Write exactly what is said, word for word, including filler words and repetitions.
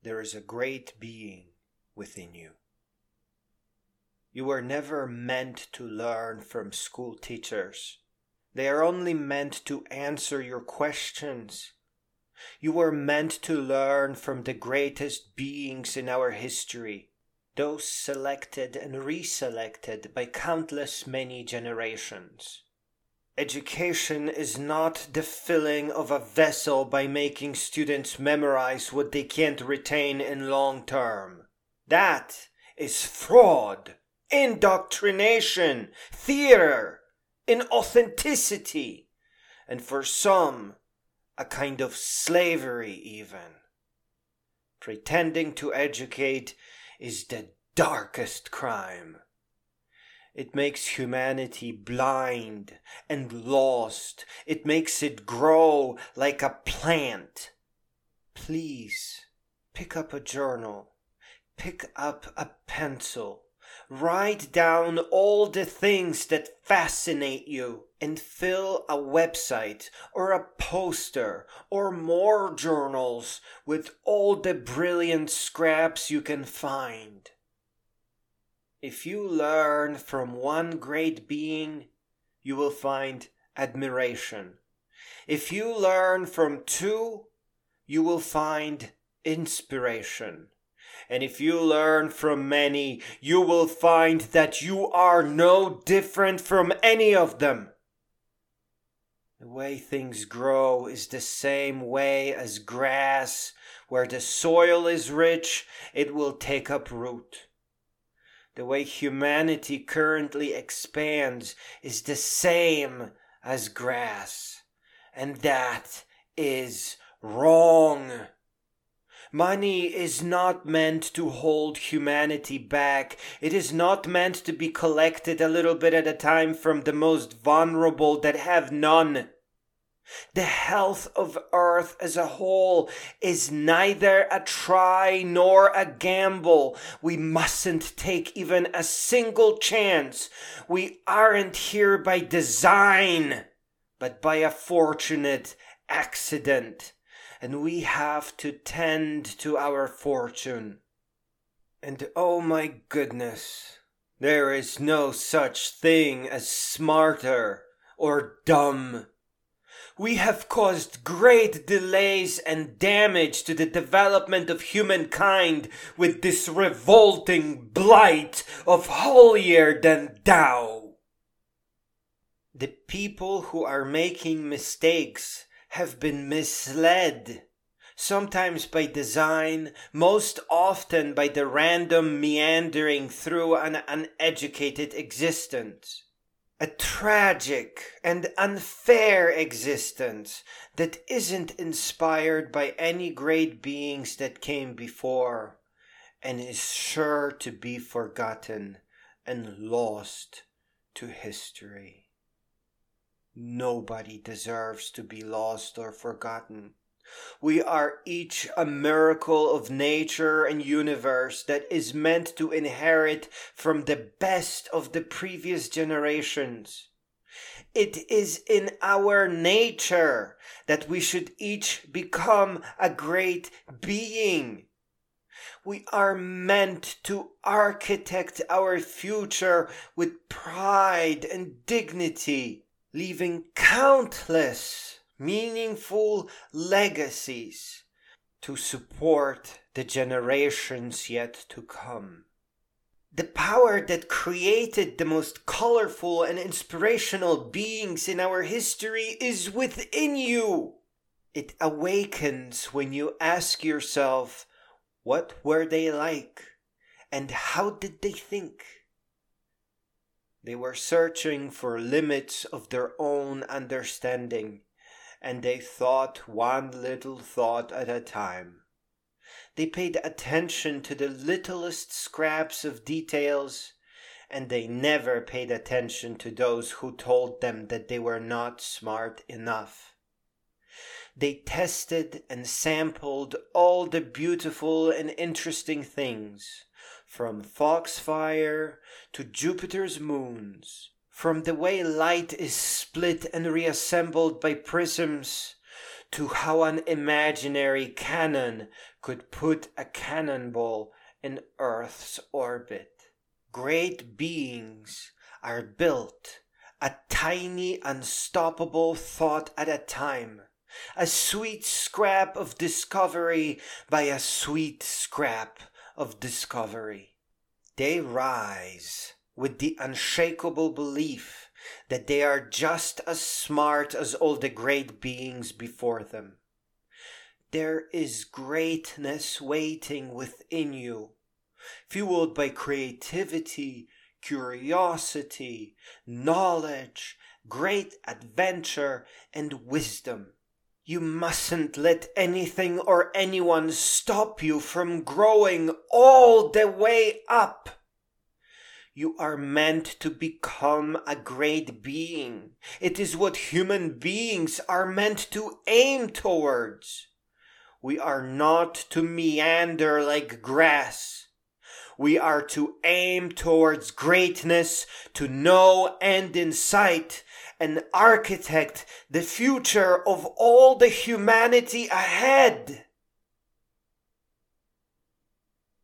there is a great being within you. You were never meant to learn from school teachers. They are only meant to answer your questions. You were meant to learn from the greatest beings in our history, those selected and reselected by countless many generations. Education is not the filling of a vessel by making students memorize what they can't retain in long term. That is fraud, indoctrination, theater, inauthenticity, and for some, a kind of slavery even. Pretending to educate is the darkest crime. It makes humanity blind and lost. It makes it grow like a plant. Please, pick up a journal. Pick up a pencil. Write down all the things that fascinate you and fill a website or a poster or more journals with all the brilliant scraps you can find. If you learn from one great being, you will find admiration. If you learn from two, you will find inspiration. And if you learn from many, you will find that you are no different from any of them. The way things grow is the same way as grass. Where the soil is rich, it will take up root. The way humanity currently expands is the same as grass. And that is wrong. Money is not meant to hold humanity back. It is not meant to be collected a little bit at a time from the most vulnerable that have none. The health of Earth as a whole is neither a try nor a gamble. We mustn't take even a single chance. We aren't here by design, but by a fortunate accident. And we have to tend to our fortune. And oh my goodness, there is no such thing as smarter or dumb. We have caused great delays and damage to the development of humankind with this revolting blight of holier than thou. The people who are making mistakes have been misled, sometimes by design, most often by the random meandering through an uneducated existence. A tragic and unfair existence that isn't inspired by any great beings that came before, and is sure to be forgotten and lost to history. Nobody deserves to be lost or forgotten. We are each a miracle of nature and universe that is meant to inherit from the best of the previous generations. It is in our nature that we should each become a great being. We are meant to architect our future with pride and dignity, leaving countless meaningful legacies to support the generations yet to come. The power that created the most colorful and inspirational beings in our history is within you. It awakens when you ask yourself, what were they like and how did they think? They were searching for limits of their own understanding, and they thought one little thought at a time. They paid attention to the littlest scraps of details, and they never paid attention to those who told them that they were not smart enough. They tested and sampled all the beautiful and interesting things, from foxfire to Jupiter's moons, from the way light is split and reassembled by prisms, to how an imaginary cannon could put a cannonball in Earth's orbit. Great beings are built a tiny unstoppable thought at a time, a sweet scrap of discovery by a sweet scrap of discovery. They rise with the unshakable belief that they are just as smart as all the great beings before them. There is greatness waiting within you, fueled by creativity, curiosity, knowledge, great adventure, and wisdom. You mustn't let anything or anyone stop you from growing all the way up. You are meant to become a great being. It is what human beings are meant to aim towards. We are not to meander like grass. We are to aim towards greatness, to know and incite and architect the future of all the humanity ahead.